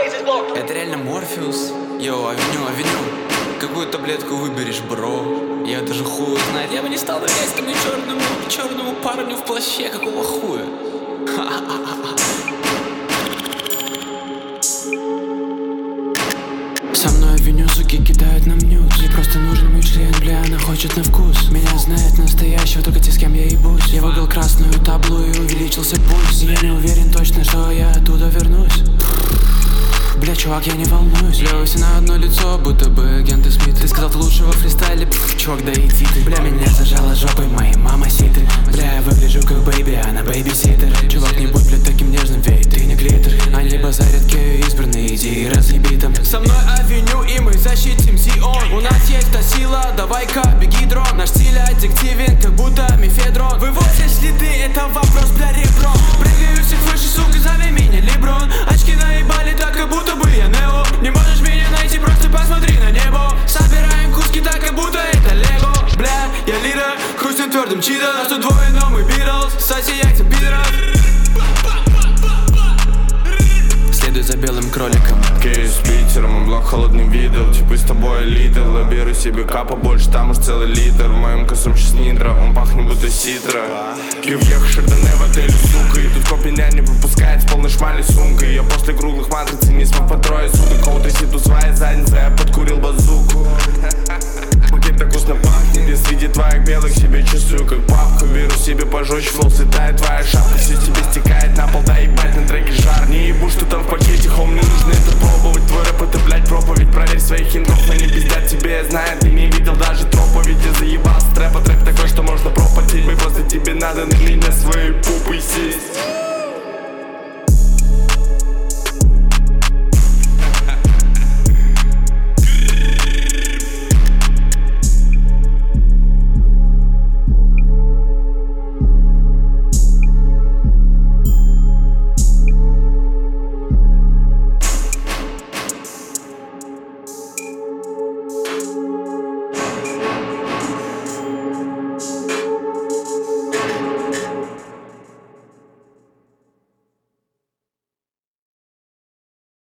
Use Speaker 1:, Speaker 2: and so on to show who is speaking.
Speaker 1: Это реально Морфеус? Йоу, авеню. Какую таблетку выберешь, бро? Я даже хуй знает. Я бы не стал доверять тому черному парню в плаще. Какого хуя? Со мной авеню, суки кидают на мнют. Ей просто нужен мой член, бля, она хочет на вкус. Меня знает настоящего, только те, с кем я ебусь. Я выбил красную таблу и увеличился пульс. Я не уверен точно, что я оттуда вернусь. Бля, чувак, я не волнуюсь. Бля, все на одно лицо, будто бы агенты Смит. Ты сказал, ты лучше во фристайле, чувак, да иди ты. Бля, меня зажала жопой моей мама-ситы. Бля, я выгляжу как бэйби, она бэйби-ситер. Чувак, не будь, бля, таким нежным, ведь ты не глиттер. Они базарят кею избранные, иди и разъеби там. Со мной авеню, и мы защитим Зион. У нас есть та сила, давай-ка, беги, дрон. Наш стиль аддиктивен, как будто мефедрон. Вывозишь следы, это вопрос, бля, ребро. Прыгаю всех выше, сука, зови меня Леброн. Очки наебали так, как будто бы я Нео. Не можешь меня найти, просто посмотри на небо. Собираем куски так, как будто это Лего. Бля, я лидер, хрустим твердым читом. Нас тут двое, но мы Битлз, соси яйца пидоров. Следуй за белым кроликом.
Speaker 2: Кейс с Питером, блок холодным видом. Типа с тобой лидер, беру себе капа больше, там уж целый литр. В моем косом сейчас нитро, он пахнет будто ситро. Кривьех шардоне в отеле, сука. И тут коп меня не пропускает с полной шмали сумкой. Я после круглых матриц не смог по трое суток. Кого трясет у своей задницы, я подкурил базуку. Пакет так вкусно пахнет, и среди твоих белых себе чувствую как папку. Беру себе пожестче, флоу слетает твоя шапка. Все тебе стекает на пол, да ебать.